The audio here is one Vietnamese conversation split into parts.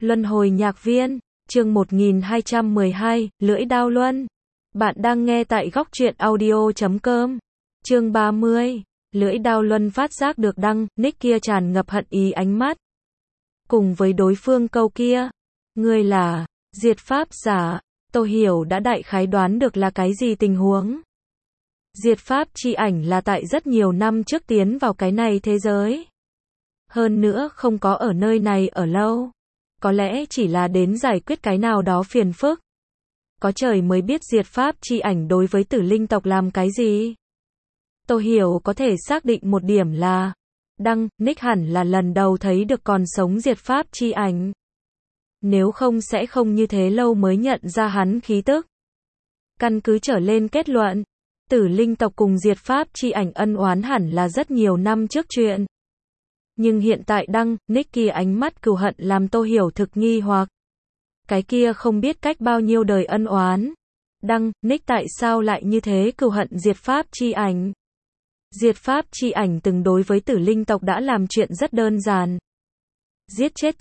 Luân hồi nhạc viên, chương 1212, Lưỡi Đao Luân. Bạn đang nghe tại góc truyện audio.com. Chương 30, Lưỡi Đao Luân phát giác được Đăng, Nick kia tràn ngập hận ý ánh mắt. Cùng với đối phương câu kia, ngươi là diệt pháp giả, Tô Hiểu đã đại khái đoán được là cái gì tình huống. Diệt pháp chi ảnh là tại rất nhiều năm trước tiến vào cái này thế giới. Hơn nữa không có ở nơi này ở lâu. Có lẽ chỉ là đến giải quyết cái nào đó phiền phức. Có trời mới biết diệt pháp chi ảnh đối với tử linh tộc làm cái gì. Tô Hiểu có thể xác định một điểm là Đăng, Nick hẳn là lần đầu thấy được còn sống diệt pháp chi ảnh. Nếu không sẽ không như thế lâu mới nhận ra hắn khí tức. Căn cứ trở lên kết luận, tử linh tộc cùng diệt pháp chi ảnh ân oán hẳn là rất nhiều năm trước chuyện. Nhưng hiện tại Đăng, Nick kia ánh mắt cừu hận làm Tô Hiểu thực nghi hoặc. Cái kia không biết cách bao nhiêu đời ân oán. Đăng, Nick tại sao lại như thế cừu hận diệt pháp chi ảnh? Diệt pháp chi ảnh từng đối với tử linh tộc đã làm chuyện rất đơn giản. Giết chết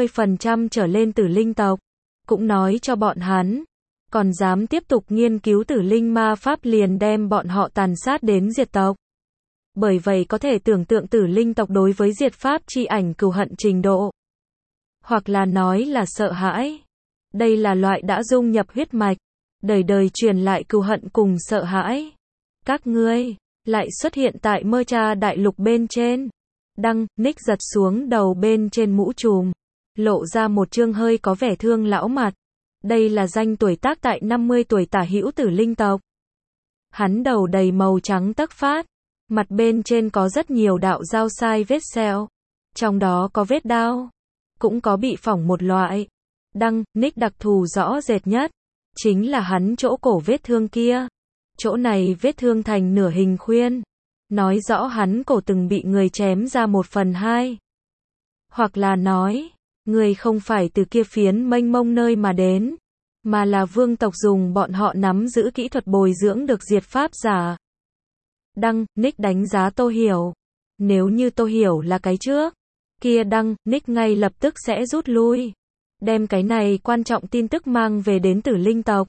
90% trở lên tử linh tộc. Cũng nói cho bọn hắn. Còn dám tiếp tục nghiên cứu tử linh ma pháp liền đem bọn họ tàn sát đến diệt tộc. Bởi vậy có thể tưởng tượng tử linh tộc đối với diệt pháp chi ảnh cừu hận trình độ. Hoặc là nói là sợ hãi. Đây là loại đã dung nhập huyết mạch. Đời đời truyền lại cừu hận cùng sợ hãi. Các ngươi lại xuất hiện tại Mơ Cha đại lục bên trên. Đăng, Nick giật xuống đầu bên trên mũ trùm. Lộ ra một trương hơi có vẻ thương lão mặt. Đây là danh tuổi tác tại 50 tuổi tả hữu tử linh tộc. Hắn đầu đầy màu trắng tấc phát. Mặt bên trên có rất nhiều đạo dao sai vết sẹo. Trong đó có vết đao. Cũng có bị phỏng một loại. Đăng, Nick đặc thù rõ rệt nhất. Chính là hắn chỗ cổ vết thương kia. Chỗ này vết thương thành nửa hình khuyên. Nói rõ hắn cổ từng bị người chém ra 1/2. Hoặc là nói, người không phải từ kia phiến mênh mông nơi mà đến. Mà là vương tộc dùng bọn họ nắm giữ kỹ thuật bồi dưỡng được diệt pháp giả. Đăng, Nick đánh giá Tô Hiểu. Nếu như Tô Hiểu là cái trước, kia Đăng, Nick ngay lập tức sẽ rút lui. Đem cái này quan trọng tin tức mang về đến tử linh tộc.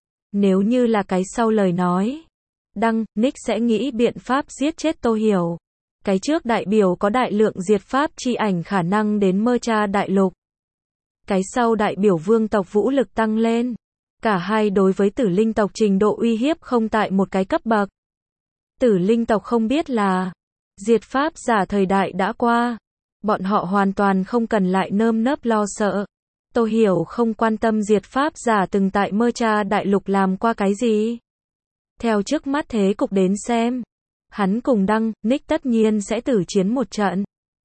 Nếu như là cái sau lời nói, Đăng, Nick sẽ nghĩ biện pháp giết chết Tô Hiểu. Cái trước đại biểu có đại lượng diệt pháp chi ảnh khả năng đến Mơ Cha đại lục. Cái sau đại biểu vương tộc vũ lực tăng lên. Cả hai đối với tử linh tộc trình độ uy hiếp không tại một cái cấp bậc. Tử linh tộc không biết là diệt pháp giả thời đại đã qua. Bọn họ hoàn toàn không cần lại nơm nớp lo sợ. Tô Hiểu không quan tâm diệt pháp giả từng tại Mơ Cha đại lục làm qua cái gì. Theo trước mắt thế cục đến xem, hắn cùng Đăng, Nick tất nhiên sẽ tử chiến một trận.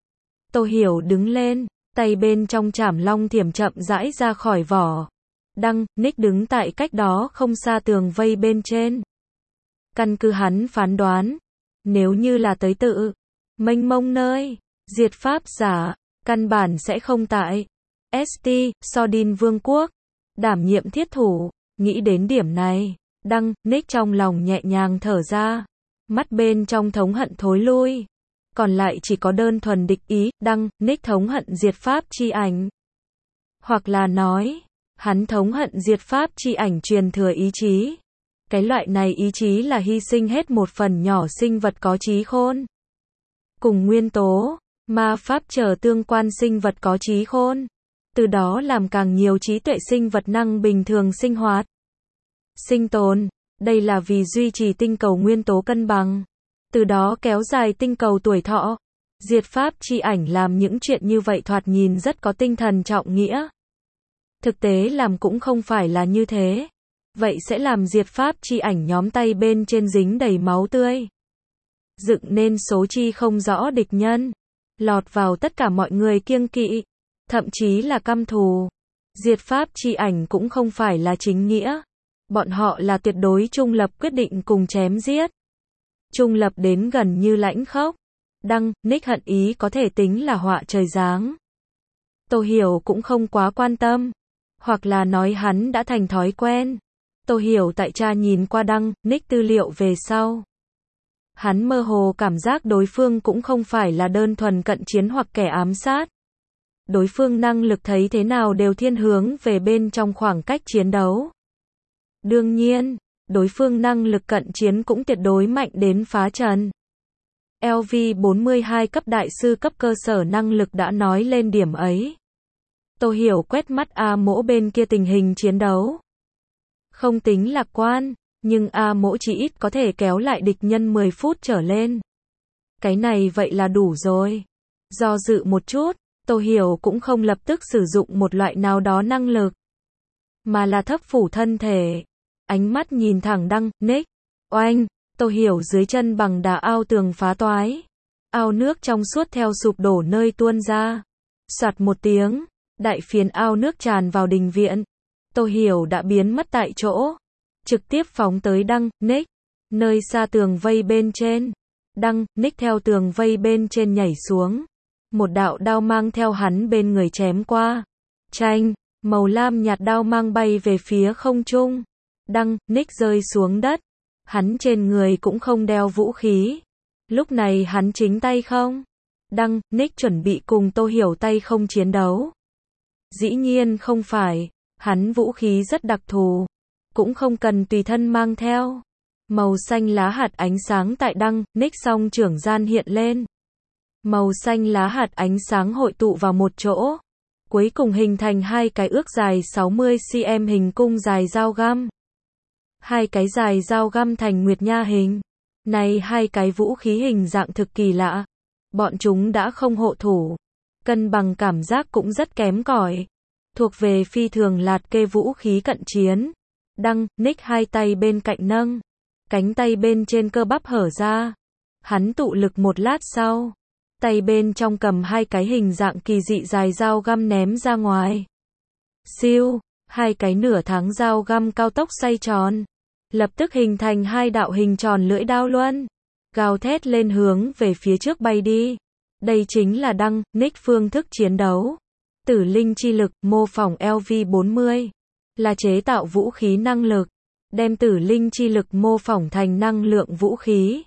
Tô Hiểu đứng lên, tay bên trong trảm long thiểm chậm rãi ra khỏi vỏ. Đăng, Nick đứng tại cách đó không xa tường vây bên trên. Căn cứ hắn phán đoán, nếu như là tới tự mênh mông nơi diệt pháp giả, căn bản sẽ không tại ST, Sordin Vương quốc, đảm nhiệm thiết thủ. Nghĩ đến điểm này, Đăng, Nick trong lòng nhẹ nhàng thở ra. Mắt bên trong thống hận thối lui. Còn lại chỉ có đơn thuần địch ý. Đăng, Nick thống hận diệt pháp chi ảnh. Hoặc là nói, hắn thống hận diệt pháp chi ảnh truyền thừa ý chí. Cái loại này ý chí là hy sinh hết một phần nhỏ sinh vật có trí khôn. Cùng nguyên tố, ma pháp trở tương quan sinh vật có trí khôn. Từ đó làm càng nhiều trí tuệ sinh vật năng bình thường sinh hoạt. Sinh tồn, đây là vì duy trì tinh cầu nguyên tố cân bằng. Từ đó kéo dài tinh cầu tuổi thọ. Diệt pháp chi ảnh làm những chuyện như vậy thoạt nhìn rất có tinh thần trọng nghĩa. Thực tế làm cũng không phải là như thế. Vậy sẽ làm diệt pháp chi ảnh nhóm tay bên trên dính đầy máu tươi. Dựng nên số chi không rõ địch nhân. Lọt vào tất cả mọi người kiêng kỵ. Thậm chí là căm thù. Diệt pháp chi ảnh cũng không phải là chính nghĩa. Bọn họ là tuyệt đối trung lập quyết định cùng chém giết. Trung lập đến gần như lãnh khốc. Đăng, Nick hận ý có thể tính là họa trời giáng. Tô Hiểu cũng không quá quan tâm. Hoặc là nói hắn đã thành thói quen. Tô Hiểu tại cha nhìn qua Đăng, Nick tư liệu về sau. Hắn mơ hồ cảm giác đối phương cũng không phải là đơn thuần cận chiến hoặc kẻ ám sát. đối phương năng lực thấy thế nào đều thiên hướng về bên trong khoảng cách chiến đấu. Đương nhiên, đối phương năng lực cận chiến cũng tuyệt đối mạnh đến phá trần. LV42 cấp đại sư cấp cơ sở năng lực đã nói lên điểm ấy. Tô Hiểu quét mắt A Mỗ bên kia tình hình chiến đấu. Không tính lạc quan, nhưng A Mỗ chỉ ít có thể kéo lại địch nhân 10 phút trở lên. Cái này vậy là đủ rồi. Do dự một chút, Tô Hiểu cũng không lập tức sử dụng một loại nào đó năng lực, mà là thấp phủ thân thể. Ánh mắt nhìn thẳng Đăng, Nick. Oanh, Tô Hiểu dưới chân bằng đá ao tường phá toái. Ao nước trong suốt theo sụp đổ nơi tuôn ra. Soạt một tiếng, đại phiến ao nước tràn vào đình viện. Tô Hiểu đã biến mất tại chỗ. Trực tiếp phóng tới Đăng, Nick. Nơi xa tường vây bên trên. Đăng, Nick theo tường vây bên trên nhảy xuống. Một đạo đao mang theo hắn bên người chém qua. Chanh, màu lam nhạt đao mang bay về phía không trung. Đăng, Nick rơi xuống đất. Hắn trên người cũng không đeo vũ khí. Lúc này hắn chính tay không. Đăng, Nick chuẩn bị cùng Tô Hiểu tay không chiến đấu. Dĩ nhiên không phải. Hắn vũ khí rất đặc thù. Cũng không cần tùy thân mang theo. Màu xanh lá hạt ánh sáng tại Đăng, Nick song trưởng gian hiện lên. Màu xanh lá hạt ánh sáng hội tụ vào một chỗ. Cuối cùng hình thành hai cái ước dài 60 cm hình cung dài dao găm. Hai cái dài dao găm thành nguyệt nha hình. Này hai cái vũ khí hình dạng thực kỳ lạ. Bọn chúng đã không hộ thủ. Cân bằng cảm giác cũng rất kém cỏi. Thuộc về phi thường lạt kê vũ khí cận chiến. Đăng, Nick hai tay bên cạnh nâng. Cánh tay bên trên cơ bắp hở ra. Hắn tụ lực một lát sau. Tay bên trong cầm hai cái hình dạng kỳ dị dài dao găm ném ra ngoài. Siêu, hai cái nửa tháng dao găm cao tốc xoay tròn. Lập tức hình thành hai đạo hình tròn lưỡi đao luân. Gào thét lên hướng về phía trước bay đi. Đây chính là Đăng, Nick phương thức chiến đấu. Tử linh chi lực, mô phỏng LV40. Là chế tạo vũ khí năng lực. Đem tử linh chi lực mô phỏng thành năng lượng vũ khí.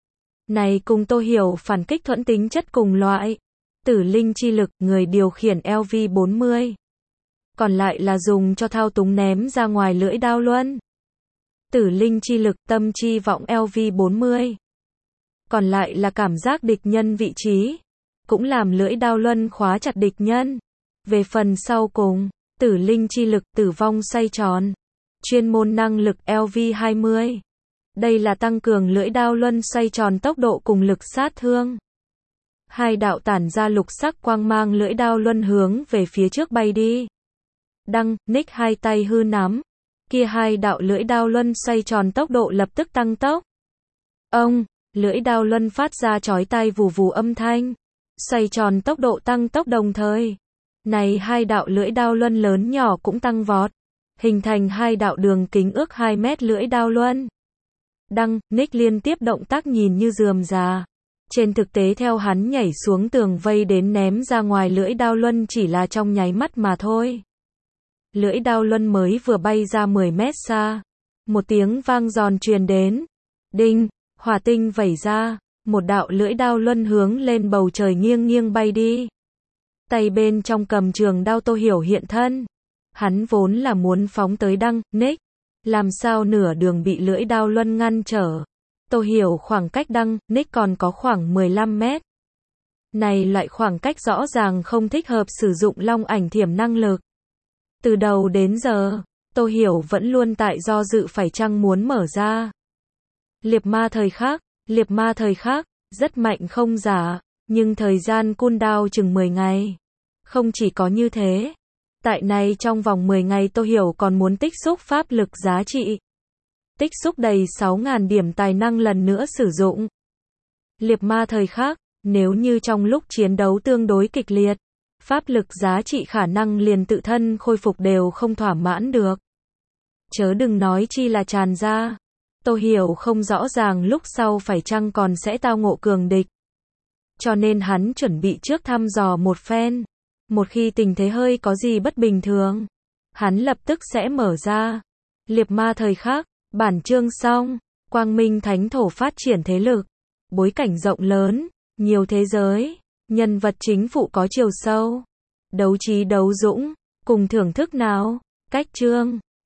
Này cùng Tô Hiểu phản kích thuẫn tính chất cùng loại. Tử linh chi lực, người điều khiển LV40. Còn lại là dùng cho thao túng ném ra ngoài lưỡi đao luân. Tử linh chi lực, tâm chi vọng LV40. Còn lại là cảm giác địch nhân vị trí. Cũng làm lưỡi đao luân khóa chặt địch nhân. Về phần sau cùng, tử linh chi lực, tử vong xoay tròn. Chuyên môn năng lực LV20. Đây là tăng cường lưỡi đao luân xoay tròn tốc độ cùng lực sát thương. Hai đạo tản ra lục sắc quang mang lưỡi đao luân hướng về phía trước bay đi. Đăng, Nick hai tay hư nắm. Kia hai đạo lưỡi đao luân xoay tròn tốc độ lập tức tăng tốc. Ông, lưỡi đao luân phát ra chói tai vù vù âm thanh. Xoay tròn tốc độ tăng tốc đồng thời. Này hai đạo lưỡi đao luân lớn nhỏ cũng tăng vọt. Hình thành hai đạo đường kính ước 2 mét lưỡi đao luân. Đăng, Nick liên tiếp động tác nhìn như rườm rà. Trên thực tế theo hắn nhảy xuống tường vây đến ném ra ngoài lưỡi đao luân chỉ là trong nháy mắt mà thôi. Lưỡi đao luân mới vừa bay ra 10 mét xa. Một tiếng vang giòn truyền đến. Đinh, hỏa tinh vẩy ra. Một đạo lưỡi đao luân hướng lên bầu trời nghiêng nghiêng bay đi. Tay bên trong cầm trường đao Tô Hiểu hiện thân. Hắn vốn là muốn phóng tới Đăng, Nick. Làm sao nửa đường bị lưỡi đao luân ngăn trở. Tô Hiểu khoảng cách Đăng, Nick còn có khoảng 15 mét. Này loại khoảng cách rõ ràng không thích hợp sử dụng long ảnh thiểm năng lực. Từ đầu đến giờ, Tô Hiểu vẫn luôn tại do dự phải chăng muốn mở ra. Liệp ma thời khắc, rất mạnh không giả, nhưng thời gian cooldown chừng 10 ngày. Không chỉ có như thế. Tại này trong vòng 10 ngày Tô Hiểu còn muốn tích xúc pháp lực giá trị. Tích xúc đầy 6.000 điểm tài năng lần nữa sử dụng. Liệp ma thời khắc, nếu như trong lúc chiến đấu tương đối kịch liệt, pháp lực giá trị khả năng liền tự thân khôi phục đều không thỏa mãn được. Chớ đừng nói chi là tràn ra. Tô Hiểu không rõ ràng lúc sau phải chăng còn sẽ tao ngộ cường địch. Cho nên hắn chuẩn bị trước thăm dò một phen. Một khi tình thế hơi có gì bất bình thường, hắn lập tức sẽ mở ra. Liệp ma thời khắc, bản chương xong. Quang Minh Thánh Thổ phát triển thế lực. Bối cảnh rộng lớn, nhiều thế giới, nhân vật chính phụ có chiều sâu. đấu trí đấu dũng, cùng thưởng thức nào. Cách chương